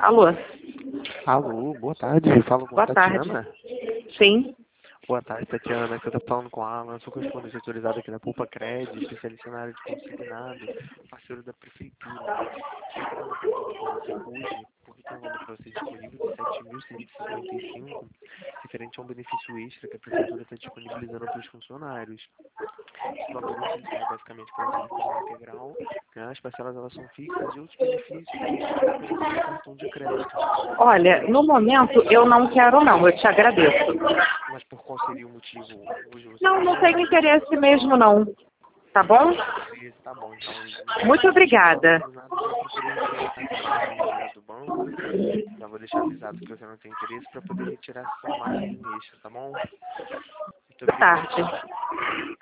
Alô? Alô, boa tarde. Falo com a Boa tarde. Tatiana. Sim. Boa tarde, Tatiana. Aqui eu tô falando com a Alan. Sou correspondente autorizado aqui na Poupa Cred, especialista na área de consignado, parceiro da prefeitura. Queria entrar em contato com você hoje, porque tem uma vaga para você disponível de 7.155, referente a um benefício extra que a prefeitura está disponibilizando para os funcionários. Esse valor ele serve basicamente para você de forma integral, né? As parcelas elas são fixas e outros benefícios que são para você no cartão de crédito. Olha, no momento eu não quero não, eu te agradeço. Mas por qual seria o motivo? Hoje você Não tenho interesse mesmo não. Tá bom? tá bom, então. Muito obrigada. Nada, só para poder retirar a margem direto do banco. Já vou deixar avisado que você não tem interesse para poder retirar essa margem extra, tá bom? Muito Boa obrigado. tarde.